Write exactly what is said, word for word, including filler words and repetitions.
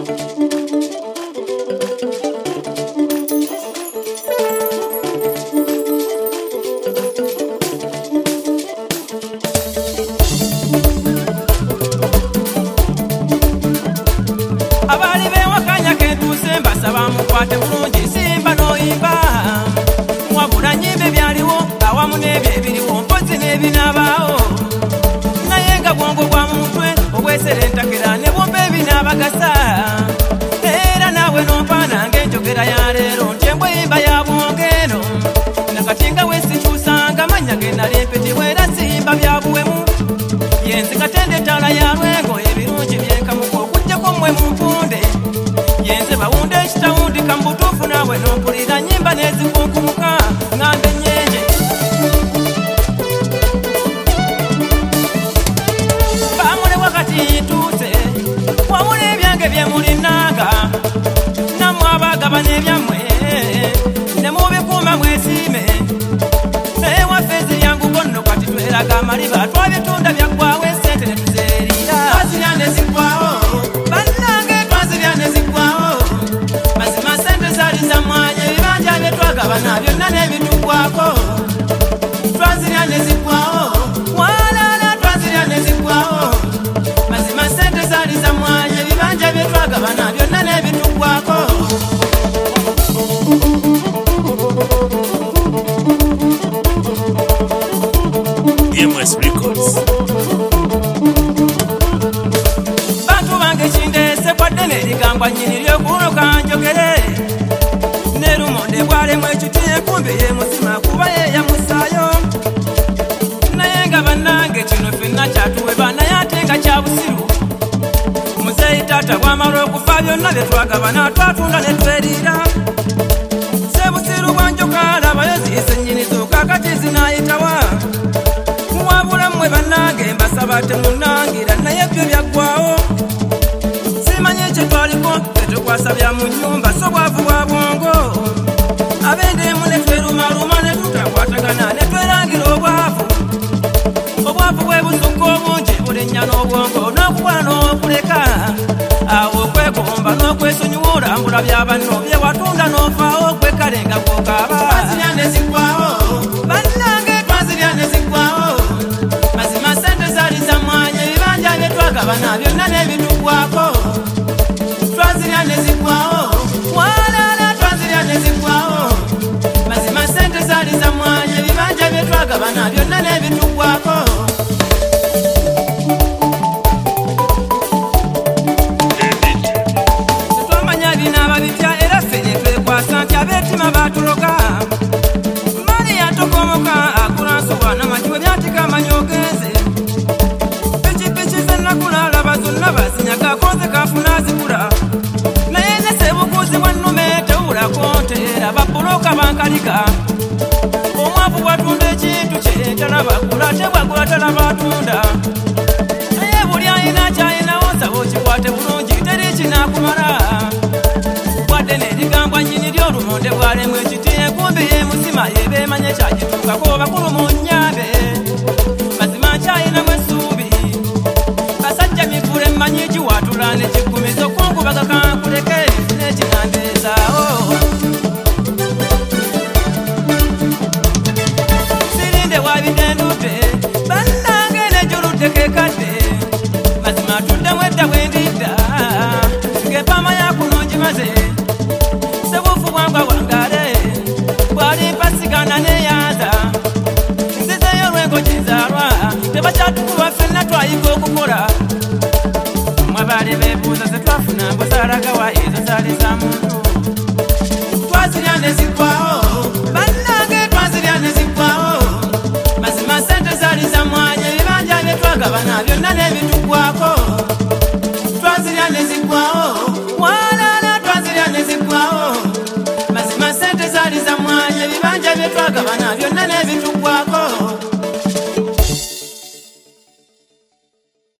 Abali bewa kanya ketu semba sabamu kwate bulungi simba no imba wabula nyimbe byaliwo awamu n'ebyo ebiriwo mpozi n'ebinaabaawo naye nga bwongo bwa mutwe obweserentakera ne bwomba ebinaabagasa era naawe nompaana ng'enjogera ya leero nti embweyimba ya bwongeno nakati nga wesikyusanga manya ge nali mpitibwa era simba bya buwemu yenzi katende ttaala ya lwengo ebirungi byenkamuka okujjako mmwe mumpunde yenze bawunde ekitawundi kambutuufu naawe n'ompulira nnyimba n'ezikunkumuka ng'ambe ennyenje bamule wakati ntuuse wamule ebyange bye mulinanga nammwe abaagaba n'ebyammwe ne mubikuuma mwesiime naye waffe eziryanguko nno kati tweraga amaliba twabitunda byaggwawo esente ne tuzeerira twazirya ne ziggwawo bannange twazirya ne ziggwawo mazima sente zaali za mwanya ebibanja bye twagabana byonna n'ebituggwako twazirya ne ziggwawo walaala twazirya ne ziggwawo mazima sente zaali za mwanya ebibanja bye twagabana byonna n'ebituggwako D M S Records. Bantu bange kindeese kwadde n'erigambwa nnyini ly'okuunuka njogere ne lumonde bwalemu ekiti enkumbi ye muzima kuba ye yamusaayo naye nga bannange kino ffenna kyatuweba naye ate nga kya busiru muzeeyi taata bw'amala okufa byonna bye twagabana twatunda ne tweriira sebusiru bwa njoka labayo ziyise nnyinizo kaakati zinaayitawa wabula mmwe bannange mbasaba temunnangira naye byo byaggwawo simanye kye twaliko tetukwasa bya mu nnyumba so bwavu bwa bwongo ab'endeemu ne twerumaluma ne tutakwatagana ne twerangira obwavu obwavu bwe busukka obungi bulinnya n'obwongo n'okukola n'okuleka awo okwegomba n'okwesonyiwa olambula bya banno bye watunda n'ofaawo kwekale nga gwokaaba twazirya ne ziggwawo bannange twazirya ne ziggwawo mazima sente zaali za mwanya ebibanja bye twagabana byonna n'ebituggwako twazirya ne ziggwawo walaala twazirya ne ziggwawo mazima sente zaali za mwanya ebibanja bye twagabana byonna n'ebituggwako tetwamanya binaaba bitya era ffe ne twekwasa nti ab'ettima baatuloga mali yatokomoka akula nsoba n'amakiwe byatika amanyi ogenze pikipiki zennakula laba zonna bazinyaga konze kafuna zikula naye ne sebukuzi bwa nnume tewulako nteera babuloka bankalika omwavu bwatunda ekintu kye talabagula tebwagula talabatunda naye buli ayina kyayinawo nsaba okikwate bulungi teri kinaakumala wadde n'erigambwa nnyini ly'olumonde bwalemu ekiti enkumbi ye musima yebeemanye kyagituukako bakulu mu nnyambe mazima nkyayinamu essuubi kasajja mivule mmanyi giwatula ne kiggumiza okunkubaga kankuleke n'ekinandeezaawo sirinde wabidendudde bannange nejuludde kekadde mazima tuddemu edda bwendidda ng'epaama yakunungi maze sebufu bwangwa bwangale bwali mpasigana neyanza nzizeyo lwengo gyenzaalwa tebakyatukulwa ffenna twayiga okukola mwabale beebuuza ze twafuna mbuzaalagawa ezo zaali za muntu twazirya ne ziggwawo bannange twazirya ne ziggwawo mazima sente zaali za mwanya ebibanja bye twagabana byonna n'ebituggwako twazirya ne ziggwawo walaala twazirya ne ziggwawo mazima sente zaali za mwanya ebibanja bye twagabana byonna n'ebituggwako